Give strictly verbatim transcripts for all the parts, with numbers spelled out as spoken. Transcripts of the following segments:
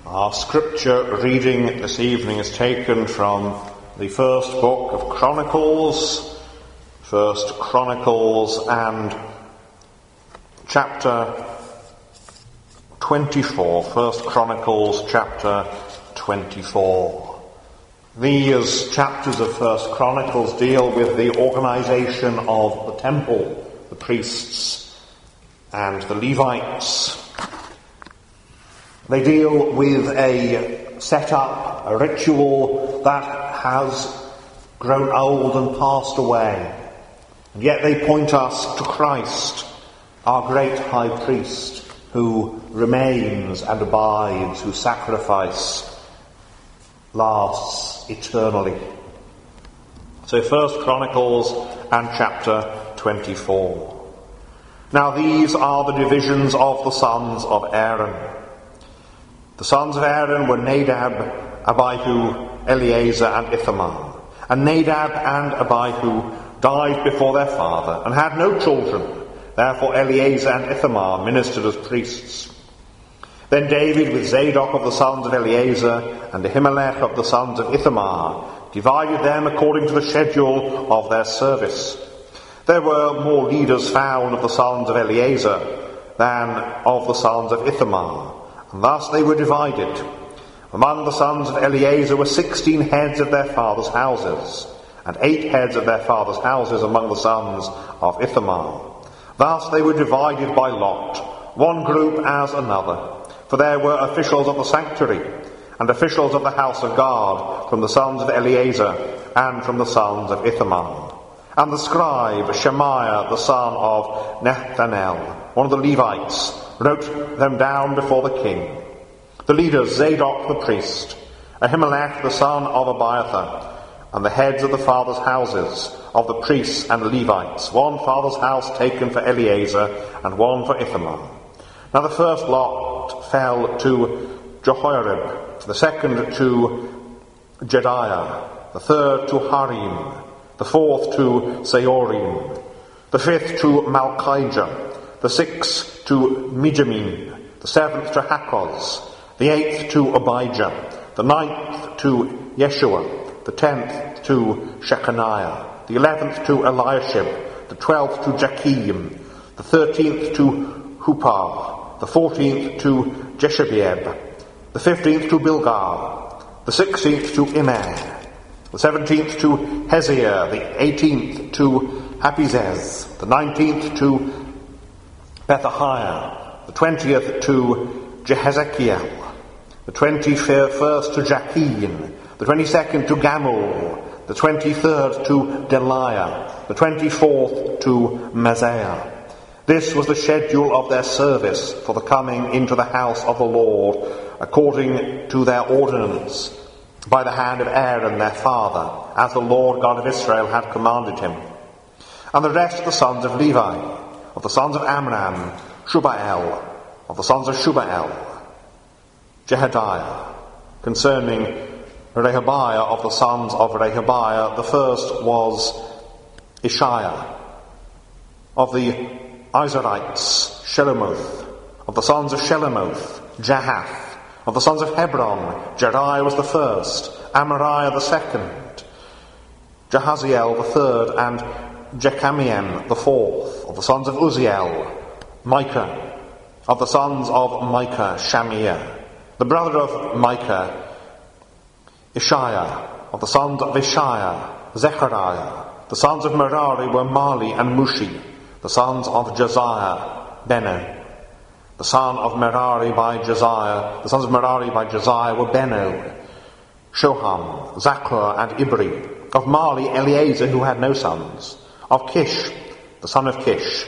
Our scripture reading this evening is taken from the first book of Chronicles, First Chronicles and chapter twenty-four, First Chronicles chapter twenty-four. These chapters of First Chronicles deal with the organisation of the temple, the priests and the Levites. They deal with a setup, a ritual that has grown old and passed away. And yet they point us to Christ, our great high priest, who remains and abides, whose sacrifice lasts eternally. So First Chronicles and chapter twenty-four. Now these are the divisions of the sons of Aaron. The sons of Aaron were Nadab, Abihu, Eleazar, and Ithamar. And Nadab and Abihu died before their father, and had no children. Therefore Eleazar and Ithamar ministered as priests. Then David, with Zadok of the sons of Eleazar, and Ahimelech of the sons of Ithamar, divided them according to the schedule of their service. There were more leaders found of the sons of Eleazar than of the sons of Ithamar. And thus they were divided. Among the sons of Eleazar were sixteen heads of their fathers' houses, and eight heads of their fathers' houses among the sons of Ithamar. Thus they were divided by lot, one group as another. For there were officials of the sanctuary, and officials of the house of God, from the sons of Eleazar, and from the sons of Ithamar. And the scribe Shemaiah, the son of Nethanel, one of the Levites, wrote them down before the king. The leaders, Zadok the priest, Ahimelech the son of Abiathar, and the heads of the fathers' houses of the priests and Levites, one father's house taken for Eleazar, and one for Ithamar. Now the first lot fell to Jehoiarib, the second to Jediah, the third to Harim, the fourth to Seorim, the fifth to Malchijah, the sixth to Mijamin, the seventh to Hakkoz, the eighth to Abijah, the ninth to Yeshua, the tenth to Shechaniah, the eleventh to Eliashib, the twelfth to Jakim, the thirteenth to Hupar, the fourteenth to Jeshabeab, the fifteenth to Bilgah, the sixteenth to Immer, the seventeenth to Heziah, the eighteenth to Hapizez, the nineteenth to Bethahiah, the twentieth to Jehezekiel, the twenty-first to Jachin, the twenty-second to Gamul, the twenty-third to Deliah, the twenty-fourth to Mazaiah. This was the schedule of their service for the coming into the house of the Lord, according to their ordinance, by the hand of Aaron their father, as the Lord God of Israel had commanded him. And the rest of the sons of Levi, of the sons of Amram, Shubael, of the sons of Shubael, Jehediah. Concerning Rehabiah, of the sons of Rehabiah, the first was Ishiah. Of the Izharites, Shelomoth. Of the sons of Shelomoth, Jahath. Of the sons of Hebron, Jeriah was the first, Amariah the second, Jahaziel the third, and Jechamiel the fourth. Of the sons of Uzziel, Micah. Of the sons of Micah, Shamiah. The brother of Micah, Ishiah. Of the sons of Ishiah, Zechariah. The sons of Merari were Mali and Mushi. The sons of Josiah, Beno. The son of Merari by Josiah, the sons of Merari by Josiah were Beno, Shoham, Zaccur, and Ibri. Of Mali, Eleazar, who had no sons. Of Kish, the son of Kish,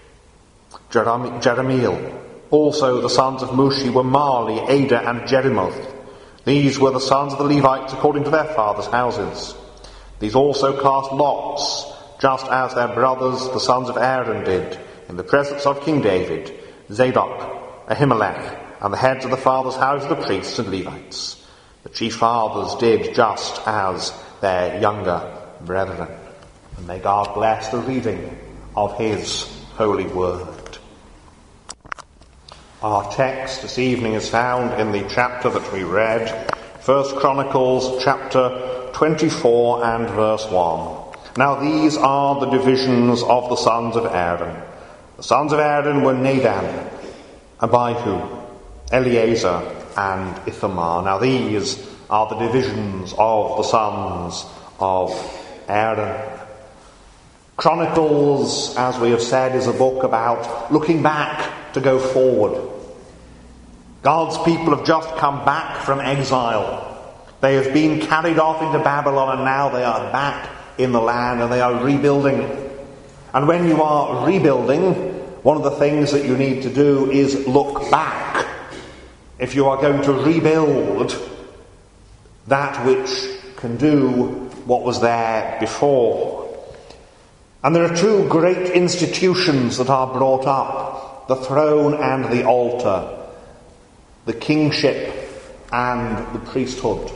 Jerem- Jeremiel. Also the sons of Mushi were Mali, Ada, and Jerimoth. These were the sons of the Levites according to their fathers' houses. These also cast lots, just as their brothers, the sons of Aaron, did, in the presence of King David, Zadok, Ahimelech, and the heads of the fathers' houses of the priests and Levites. The chief fathers did just as their younger brethren. And may God bless the reading of his holy word. Our text this evening is found in the chapter that we read, First Chronicles chapter twenty-four and verse one. Now these are the divisions of the sons of Aaron. The sons of Aaron were Nadab, Abihu, Eleazar, and Ithamar. Now these are the divisions of the sons of Aaron. Chronicles, as we have said, is a book about looking back to go forward. God's people have just come back from exile. They have been carried off into Babylon, and now they are back in the land and they are rebuilding. And when you are rebuilding, one of the things that you need to do is look back. If you are going to rebuild that which can do what was there before. And there are two great institutions that are brought up, the throne and the altar, the kingship and the priesthood.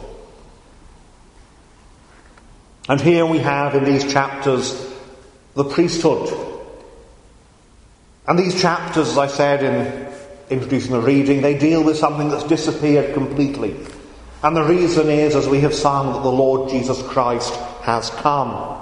And here we have in these chapters the priesthood. And these chapters, as I said in introducing the reading, they deal with something that's disappeared completely. And the reason is, as we have sung, that the Lord Jesus Christ has come.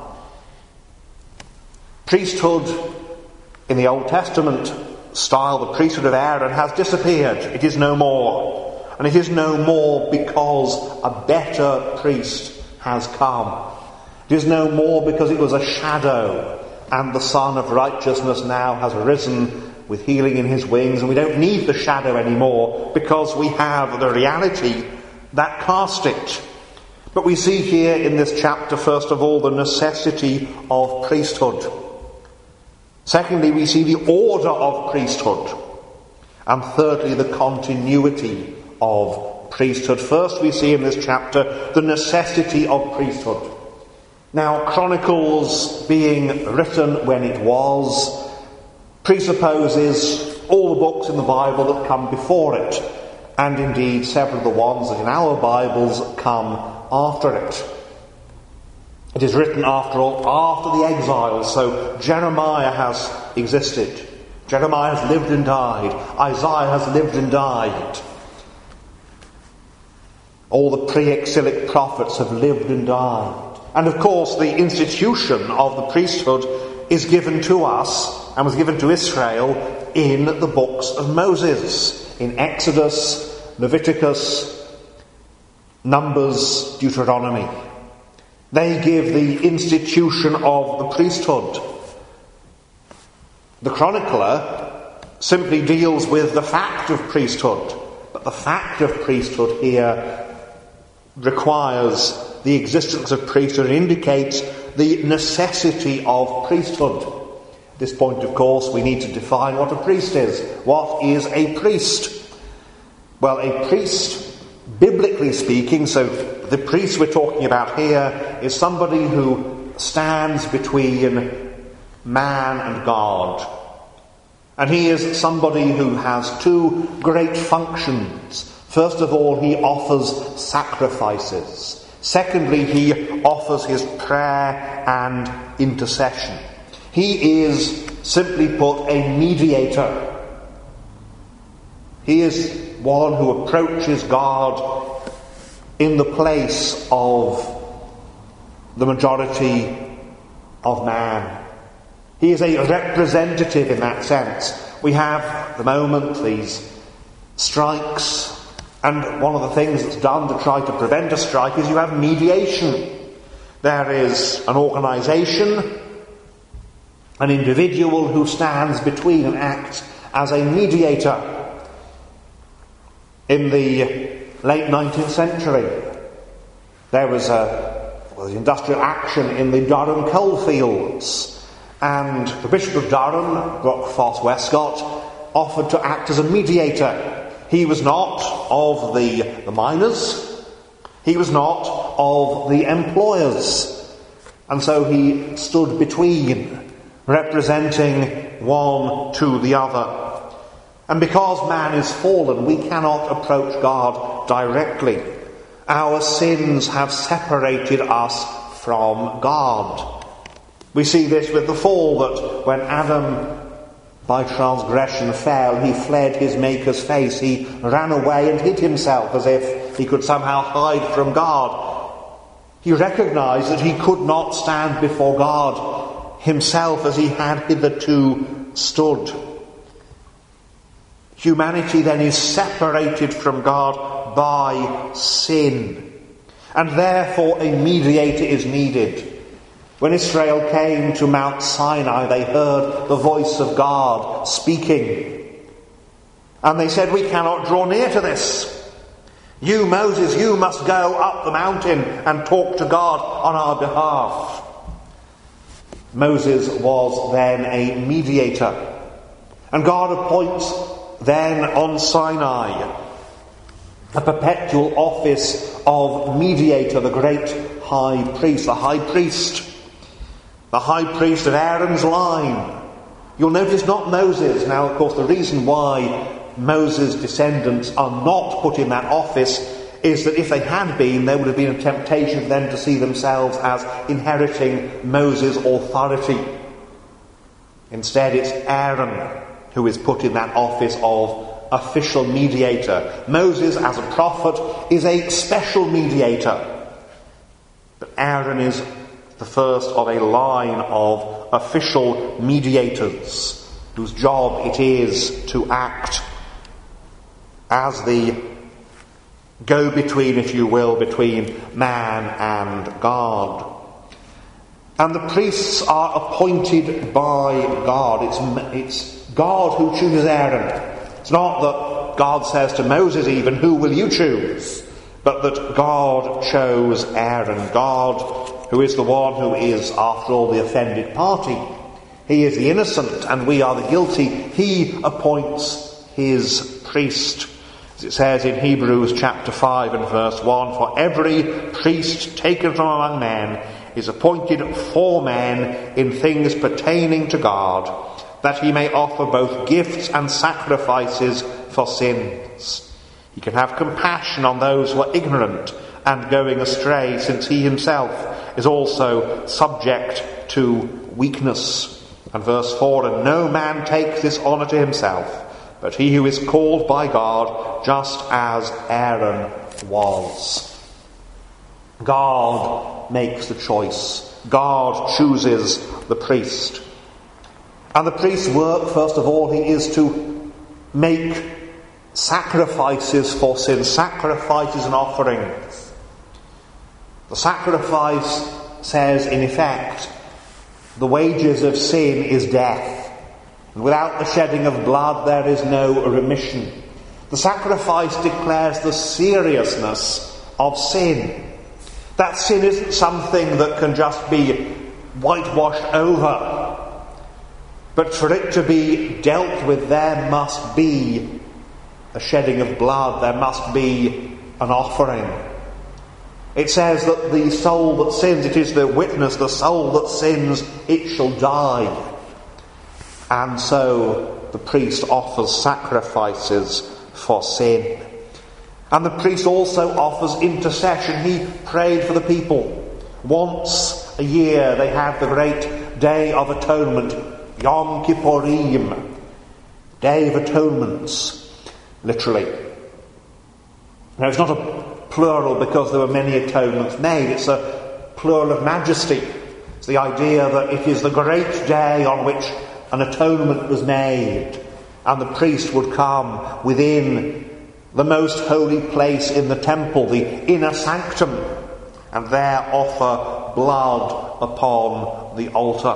Priesthood in the Old Testament style, the priesthood of Aaron, has disappeared. It is no more. And it is no more because a better priest has come. It is no more because it was a shadow, and the Son of Righteousness now has risen with healing in his wings, and we don't need the shadow anymore because we have the reality that cast it. But we see here in this chapter, first of all, the necessity of priesthood. Secondly, we see the order of priesthood. And thirdly, the continuity of priesthood. First, we see in this chapter the necessity of priesthood. Now, Chronicles, being written when it was, presupposes all the books in the Bible that come before it, and indeed several of the ones that in our Bibles come after it. It is written, after all, after the exile, so Jeremiah has existed. Jeremiah has lived and died. Isaiah has lived and died. All the pre-exilic prophets have lived and died. And of course, the institution of the priesthood is given to us and was given to Israel in the books of Moses, in Exodus, Leviticus, Numbers, Deuteronomy. They give the institution of the priesthood. The chronicler simply deals with the fact of priesthood, but the fact of priesthood here requires the existence of priesthood and indicates the necessity of priesthood. At this point, of course, we need to define what a priest is. What is a priest? Well, a priest, biblically speaking, so the priest we're talking about here is somebody who stands between man and God. And he is somebody who has two great functions. First of all, he offers sacrifices. Secondly, he offers his prayer and intercession. He is, simply put, a mediator. He is one who approaches God in the place of the majority of man. He is a representative in that sense. We have, at the moment, these strikes, and one of the things that's done to try to prevent a strike is you have mediation. There is an organisation, an individual who stands between and acts as a mediator. In the late nineteenth century, there was a well, industrial action in the Durham coalfields, and the Bishop of Durham, Brock Foss Westcott, offered to act as a mediator. He was not of the, the miners, he was not of the employers, and so he stood between, representing one to the other. And because man is fallen, we cannot approach God directly. Our sins have separated us from God. We see this with the fall, that when Adam by transgression fell. He fled his Maker's face. He ran away and hid himself as if he could somehow hide from God. He recognized that he could not stand before God himself as he had hitherto stood. Humanity then is separated from God by sin, and therefore a mediator is needed. When Israel came to Mount Sinai, they heard the voice of God speaking. And they said, "We cannot draw near to this. You, Moses, you must go up the mountain and talk to God on our behalf." Moses was then a mediator. And God appoints then on Sinai a perpetual office of mediator, the great high priest, the high priest. The high priest of Aaron's line. You'll notice not Moses. Now, of course, the reason why Moses' descendants are not put in that office is that if they had been, there would have been a temptation for them to see themselves as inheriting Moses' authority. Instead, it's Aaron who is put in that office of official mediator. Moses, as a prophet, is a special mediator. But Aaron is the first of a line of official mediators whose job it is to act as the go-between, if you will, between man and God. And the priests are appointed by God. It's, it's God who chooses Aaron. It's not that God says to Moses even, "Who will you choose?" But that God chose Aaron. God, who is the one who is, after all, the offended party. He is the innocent and we are the guilty. He appoints his priest. As it says in Hebrews chapter five and verse one, "For every priest taken from among men is appointed for men in things pertaining to God, that he may offer both gifts and sacrifices for sins. He can have compassion on those who are ignorant and going astray, since he himself is also subject to weakness." And verse four, "And no man takes this honour to himself, but he who is called by God, just as Aaron was." God makes the choice. God chooses the priest. And the priest's work, first of all, he is to make sacrifices for sin, sacrifices and offerings. The sacrifice says, in effect, the wages of sin is death. And without the shedding of blood, there is no remission. The sacrifice declares the seriousness of sin. That sin isn't something that can just be whitewashed over. But for it to be dealt with, there must be a shedding of blood. There must be an offering. It says that the soul that sins, it is the witness, the soul that sins, it shall die. And so the priest offers sacrifices for sin. And the priest also offers intercession. He prayed for the people. Once a year they had the great Day of Atonement, Yom Kippurim, Day of Atonements, literally. Now, it's not a plural because there were many atonements made. It's a plural of majesty. It's the idea that it is the great day on which an atonement was made, and the priest would come within the most holy place in the temple, the inner sanctum, and there offer blood upon the altar.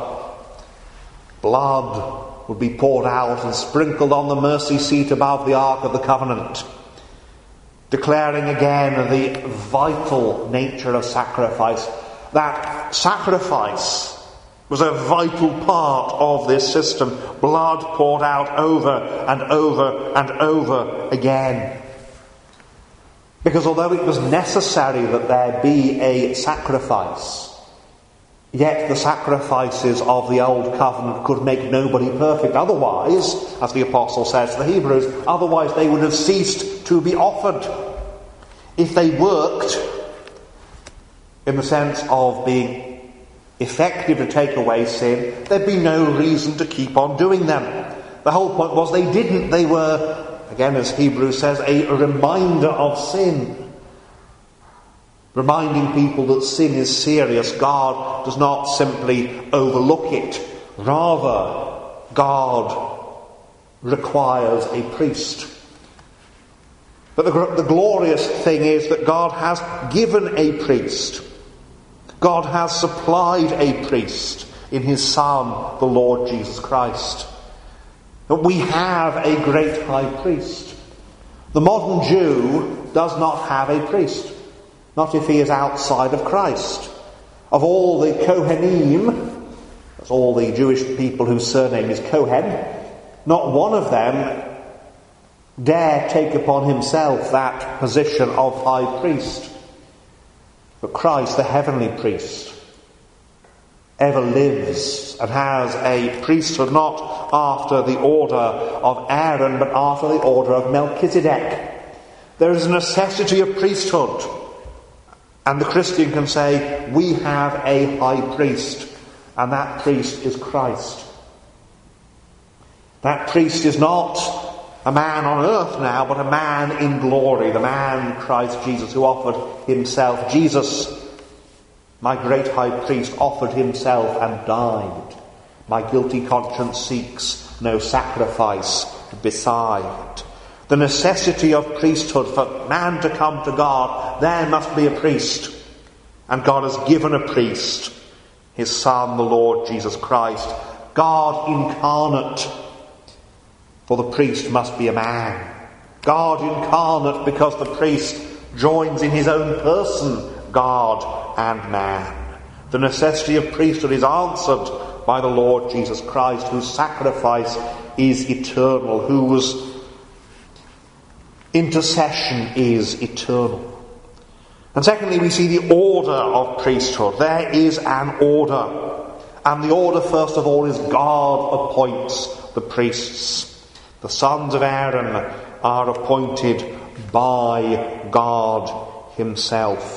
Blood would be poured out and sprinkled on the mercy seat above the Ark of the Covenant, declaring again the vital nature of sacrifice. That sacrifice was a vital part of this system. Blood poured out over and over and over again. Because although it was necessary that there be a sacrifice, yet the sacrifices of the Old Covenant could make nobody perfect. Otherwise, as the Apostle says to the Hebrews, otherwise they would have ceased to be offered. If they worked in the sense of being effective to take away sin, there'd be no reason to keep on doing them. The whole point was they didn't. They were, again as Hebrews says, a reminder of sin. Reminding people that sin is serious. God does not simply overlook it. Rather, God requires a priest. But the, the glorious thing is that God has given a priest. God has supplied a priest in his Son, the Lord Jesus Christ. But we have a great high priest. The modern Jew does not have a priest. Not if he is outside of Christ. Of all the Kohanim, that's all the Jewish people whose surname is Kohen, not one of them dare take upon himself that position of high priest. But Christ, the heavenly priest, ever lives and has a priesthood not after the order of Aaron, but after the order of Melchizedek. There is a necessity of priesthood. And the Christian can say, we have a high priest, and that priest is Christ. That priest is not a man on earth now, but a man in glory, the man Christ Jesus, who offered himself. Jesus, my great high priest, offered himself and died. My guilty conscience seeks no sacrifice beside. The necessity of priesthood, for man to come to God, there must be a priest. And God has given a priest, his Son, the Lord Jesus Christ, God incarnate. For the priest must be a man. God incarnate, because the priest joins in his own person God and man. The necessity of priesthood is answered by the Lord Jesus Christ, whose sacrifice is eternal, whose intercession is eternal. And secondly, we see the order of priesthood. There is an order. And the order, first of all, is God appoints the priests. The sons of Aaron are appointed by God himself.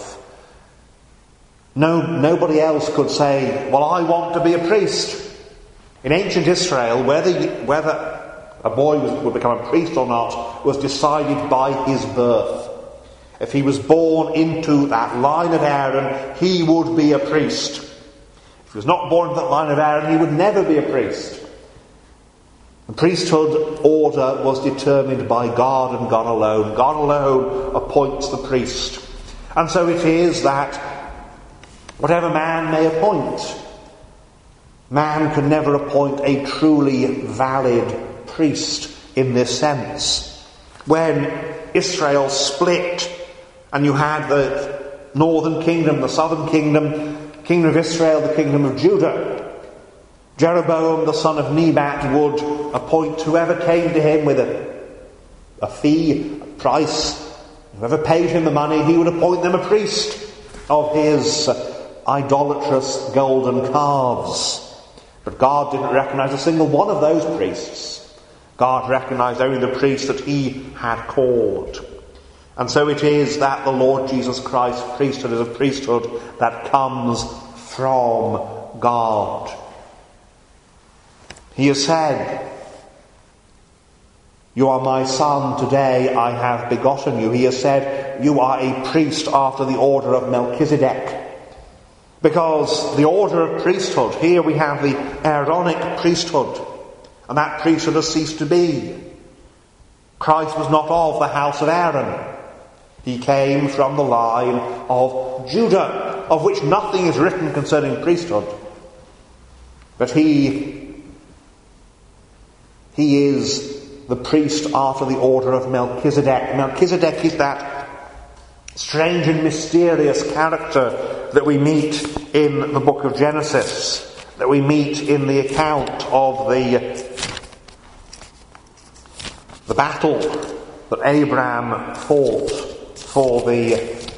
No, nobody else could say, well, I want to be a priest. In ancient Israel, whether, whether a boy was, would become a priest or not was decided by his birth. If he was born into that line of Aaron, he would be a priest. If he was not born into that line of Aaron, he would never be a priest. The priesthood order was determined by God and God alone. God alone appoints the priest. And so it is that whatever man may appoint, man can never appoint a truly valid priest in this sense. When Israel split and you had the northern kingdom, the southern kingdom, kingdom of Israel, the kingdom of Judah, Jeroboam, the son of Nebat, would appoint whoever came to him with a, a fee, a price. Whoever paid him the money, he would appoint them a priest of his idolatrous golden calves. But God didn't recognize a single one of those priests. God recognized only the priest that he had called. And so it is that the Lord Jesus Christ's priesthood is a priesthood that comes from God. He has said, you are my son, today I have begotten you. He has said, you are a priest after the order of Melchizedek. Because the order of priesthood, here we have the Aaronic priesthood, and that priesthood has ceased to be. Christ was not of the house of Aaron. He came from the line of Judah, of which nothing is written concerning priesthood. But he, he is the priest after the order of Melchizedek. Melchizedek is that strange and mysterious character that we meet in the book of Genesis, that we meet in the account of the, the battle that Abraham fought for the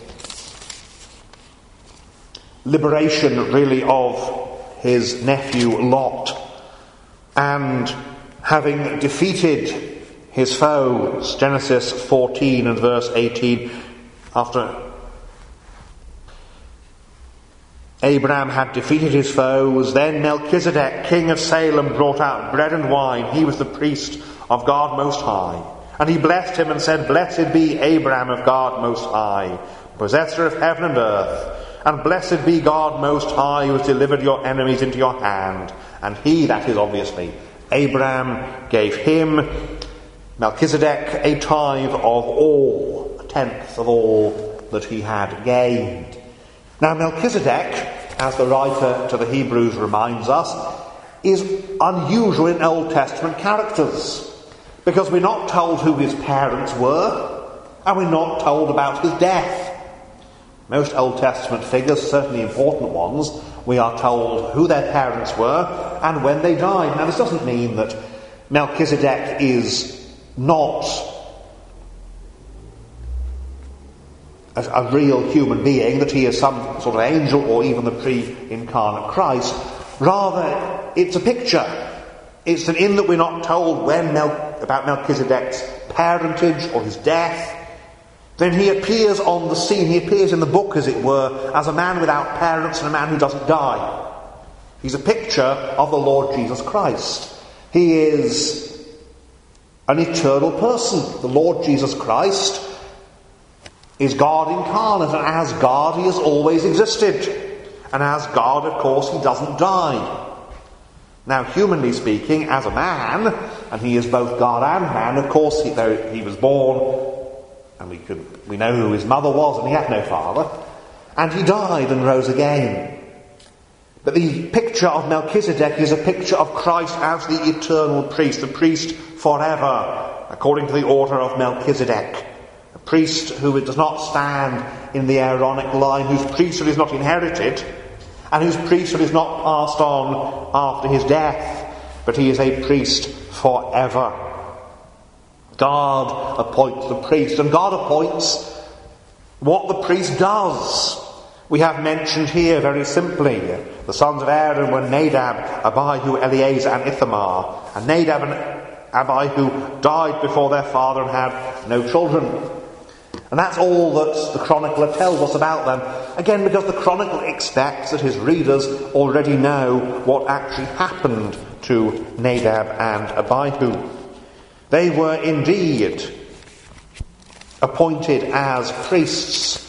liberation, really, of his nephew Lot. And having defeated his foes, Genesis fourteen and verse eighteen, after Abraham had defeated his foes. Then Melchizedek, king of Salem, brought out bread and wine. He was the priest of God Most High. And he blessed him and said, Blessed be Abraham of God Most High, possessor of heaven and earth. And blessed be God Most High, who has delivered your enemies into your hand. And he, that is obviously Abraham, gave him, Melchizedek, a tithe of all, a tenth of all that he had gained. Now Melchizedek, as the writer to the Hebrews reminds us, is unusual in Old Testament characters, because we're not told who his parents were, and we're not told about his death. Most Old Testament figures, certainly important ones, we are told who their parents were and when they died. Now this doesn't mean that Melchizedek is not a, a real human being, that he is some sort of angel or even the pre-incarnate Christ. Rather, it's a picture. It's an in that we're not told when Mel- about Melchizedek's parentage or his death. Then he appears on the scene, he appears in the book, as it were, as a man without parents and a man who doesn't die. He's a picture of the Lord Jesus Christ. He is an eternal person. The Lord Jesus Christ is God incarnate, and as God he has always existed. And as God, of course, he doesn't die. Now, humanly speaking, as a man, and he is both God and man, of course, he, though he was born, and we could we know who his mother was, and he had no father, and he died and rose again. But the picture of Melchizedek is a picture of Christ as the eternal priest, the priest forever, according to the order of Melchizedek. A priest who does not stand in the Aaronic line, whose priesthood is not inherited, and whose priesthood is not passed on after his death, but he is a priest forever. God appoints the priest, and God appoints what the priest does. We have mentioned here very simply, the sons of Aaron were Nadab, Abihu, Eleazar and Ithamar. And Nadab and Abihu died before their father and had no children. And that's all that the chronicler tells us about them. Again, because the chronicler expects that his readers already know what actually happened to Nadab and Abihu. They were indeed appointed as priests.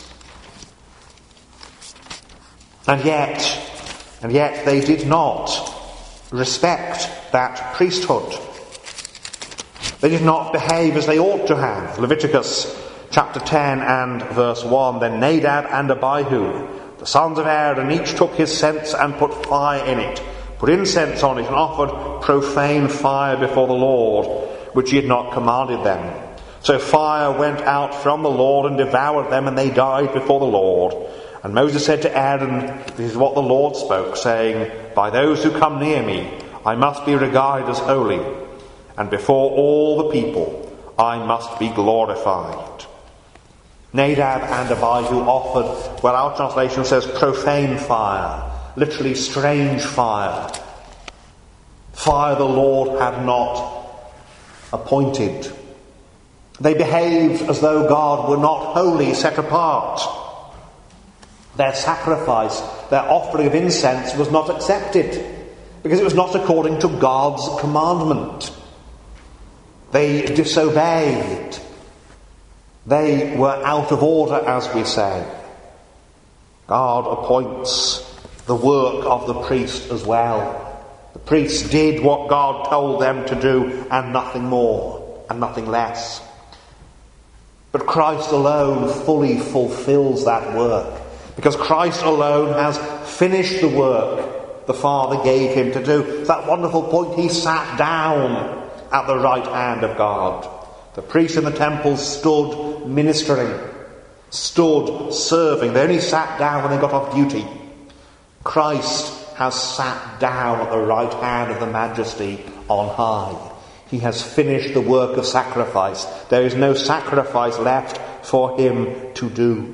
And yet, and yet they did not respect that priesthood. They did not behave as they ought to have. Leviticus chapter ten and verse one, Then Nadab and Abihu, the sons of Aaron, each took his censer and put fire in it, put incense on it, and offered profane fire before the Lord, which he had not commanded them. So fire went out from the Lord and devoured them, and they died before the Lord. And Moses said to Aaron, This is what the Lord spoke, saying, By those who come near me, I must be regarded as holy, and before all the people, I must be glorified. Nadab and Abihu offered, well, our translation says profane fire, literally strange fire. Fire the Lord had not appointed. They behaved as though God were not holy, set apart. Their sacrifice, their offering of incense was not accepted because it was not according to God's commandment. They disobeyed. They were out of order, as we say. God appoints the work of the priest as well. The priests did what God told them to do, and nothing more and nothing less. But Christ alone fully fulfills that work, because Christ alone has finished the work the Father gave him to do. It's that wonderful point, he sat down at the right hand of God. The priests in the temple stood ministering, stood serving. They only sat down when they got off duty. Christ has sat down at the right hand of the Majesty on high. He has finished the work of sacrifice. There is no sacrifice left for him to do.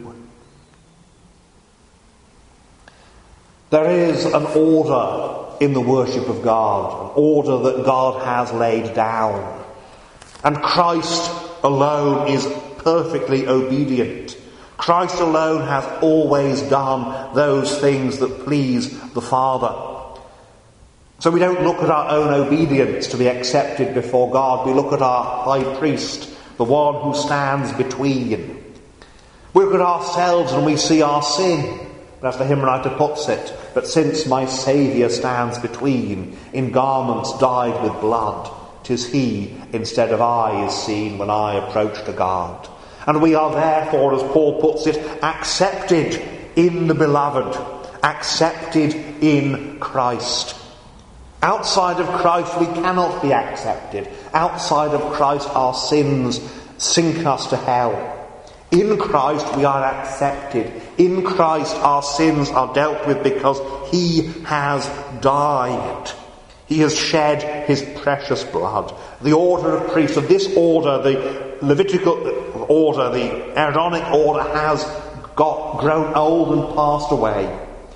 There is an order in the worship of God, an order that God has laid down. And Christ alone is perfectly obedient. Christ alone has always done those things that please the Father. So we don't look at our own obedience to be accepted before God. We look at our high priest, the one who stands between. We look at ourselves and we see our sin. But as the hymn writer puts it, but since my Saviour stands between, in garments dyed with blood, 'tis he instead of I is seen when I approach to God. And we are therefore, as Paul puts it, accepted in the beloved, accepted in Christ. Outside of Christ we cannot be accepted. Outside of Christ our sins sink us to hell. In Christ we are accepted. In Christ our sins are dealt with because he has died. He has shed his precious blood. The order of priesthood, this order, the Levitical order, the Aaronic order, has got grown old and passed away.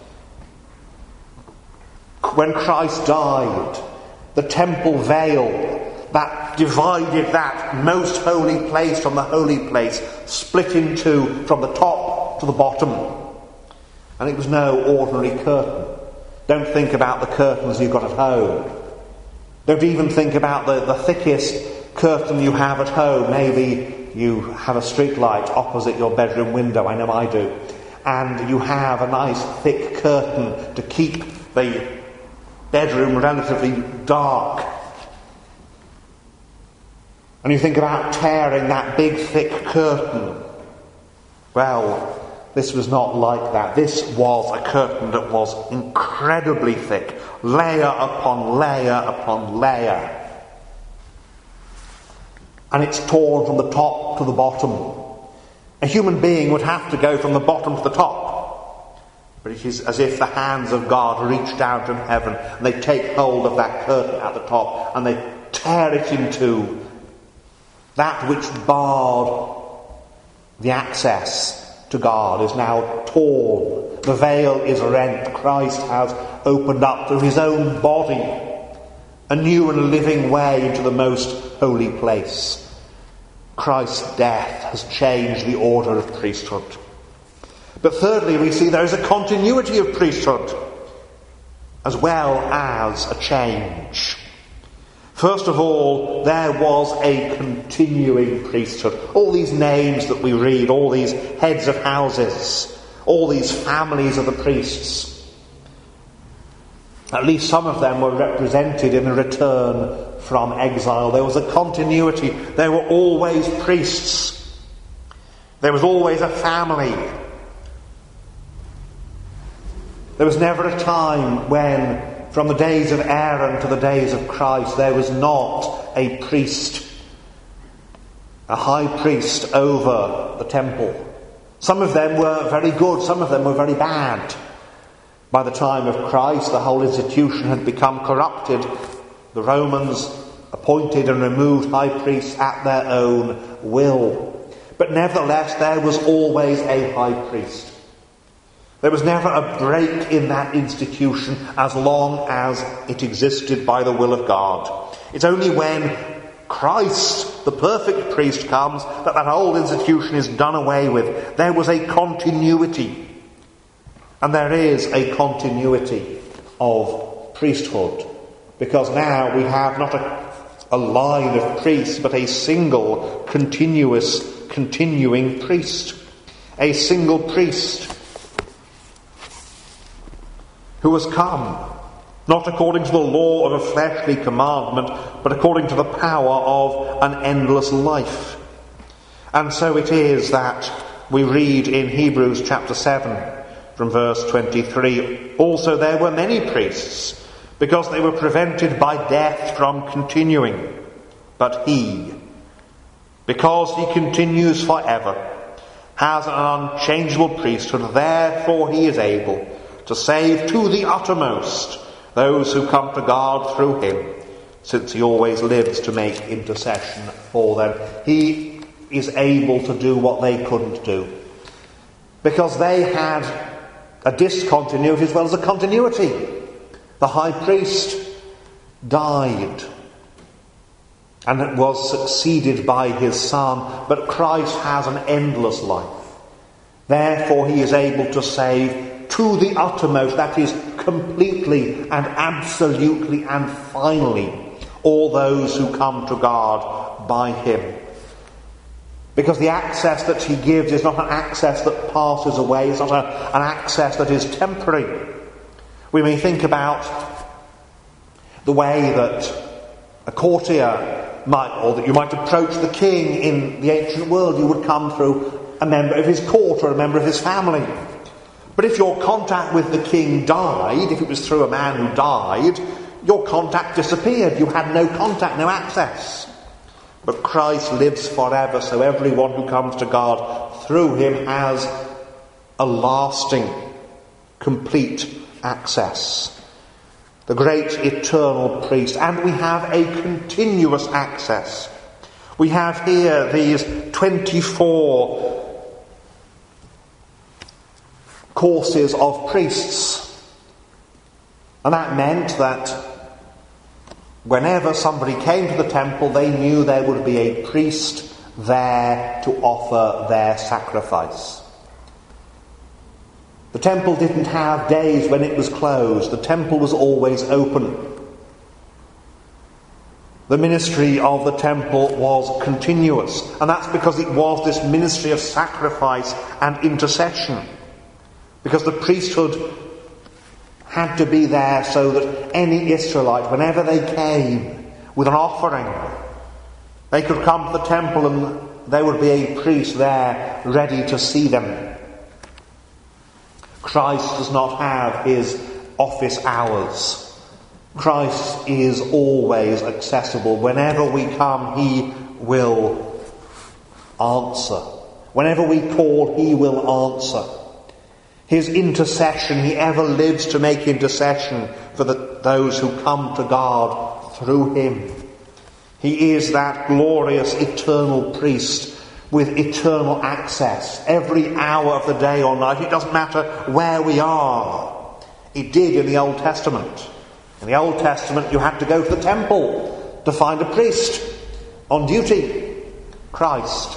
When Christ died, the temple veil that divided that most holy place from the holy place split in two from the top to the bottom. And it was no ordinary curtain. Don't think about the curtains you've got at home. Don't even think about the, the thickest curtain you have at home. Maybe you have a street light opposite your bedroom window. I know I do. And you have a nice thick curtain to keep the bedroom relatively dark. And you think about tearing that big thick curtain. Well, this was not like that. This was a curtain that was incredibly thick, layer upon layer upon layer. And it's torn from the top to the bottom. A human being would have to go from the bottom to the top. But it is as if the hands of God reach down from heaven and they take hold of that curtain at the top and they tear it in two. That which barred the access to God is now torn. The veil is rent. Christ has opened up through his own body a new and living way into the most holy place. Christ's death has changed the order of priesthood. But thirdly, we see there is a continuity of priesthood as well as a change. First of all, there was a continuing priesthood. All these names that we read, all these heads of houses, all these families of the priests, at least some of them were represented in a return from exile. There was a continuity. There were always priests. There was always a family. There was never a time when, from the days of Aaron to the days of Christ, there was not a priest, a high priest over the temple. Some of them were very good, some of them were very bad. By the time of Christ, the whole institution had become corrupted. The Romans appointed and removed high priests at their own will. But nevertheless, there was always a high priest. There was never a break in that institution as long as it existed by the will of God. It's only when Christ, the perfect priest, comes that that old institution is done away with. There was a continuity. And there is a continuity of priesthood. Because now we have not a, a line of priests, but a single, continuous, continuing priest. A single priest who has come, not according to the law of a fleshly commandment, but according to the power of an endless life. And so it is that we read in Hebrews chapter seven, from verse twenty-three, also there were many priests, because they were prevented by death from continuing. But he, because he continues forever, has an unchangeable priesthood, therefore he is able to save to the uttermost those who come to God through him, since he always lives to make intercession for them. He is able to do what they couldn't do, because they had a discontinuity as well as a continuity. The high priest died and was succeeded by his son, but Christ has an endless life. Therefore he is able to save to the uttermost, that is, completely and absolutely and finally, all those who come to God by him. Because the access that he gives is not an access that passes away, it's not a, an access that is temporary. We may think about the way that a courtier might, or that you might approach the king in the ancient world. You would come through a member of his court or a member of his family. But if your contact with the king died, if it was through a man who died, your contact disappeared. You had no contact, no access. But Christ lives forever, so everyone who comes to God through him has a lasting, complete access. The great eternal priest. And we have a continuous access. We have here these twenty-four courses of priests. And that meant that whenever somebody came to the temple, they knew there would be a priest there to offer their sacrifice. The temple didn't have days when it was closed. The temple was always open. The ministry of the temple was continuous, and that's because it was this ministry of sacrifice and intercession. Because the priesthood had to be there so that any Israelite, whenever they came with an offering, they could come to the temple and there would be a priest there ready to see them. Christ does not have his office hours. Christ is always accessible. Whenever we come, he will answer. Whenever we call, he will answer. His intercession, he ever lives to make intercession for the, those who come to God through him. He is that glorious eternal priest with eternal access every hour of the day or night. It doesn't matter where we are. It did in the Old Testament. In the Old Testament, you had to go to the temple to find a priest on duty. Christ.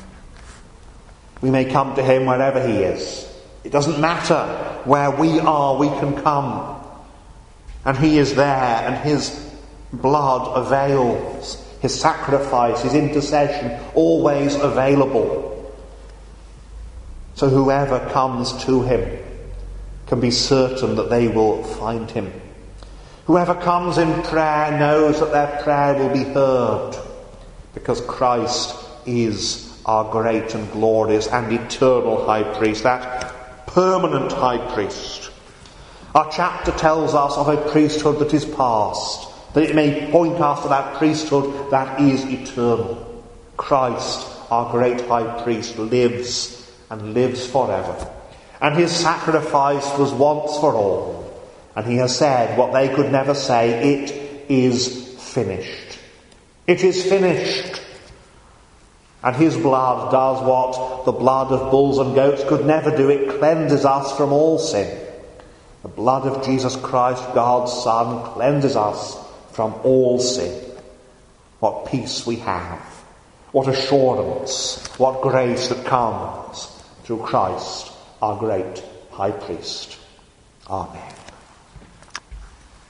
We may come to him wherever he is. It doesn't matter where we are, we can come. And he is there, and his blood avails. His sacrifice, his intercession, always available. So whoever comes to him can be certain that they will find him. Whoever comes in prayer knows that their prayer will be heard, because Christ is our great and glorious and eternal high priest, that permanent high priest. Our chapter tells us of a priesthood that is past, that it may point us to that priesthood that is eternal. Christ, our great high priest, lives and lives forever. And his sacrifice was once for all. And he has said what they could never say: it is finished. It is finished. And his blood does what the blood of bulls and goats could never do. It cleanses us from all sin. The blood of Jesus Christ, God's Son, cleanses us from all sin. What peace we have. What assurance. What grace that comes through Christ, our great high priest. Amen.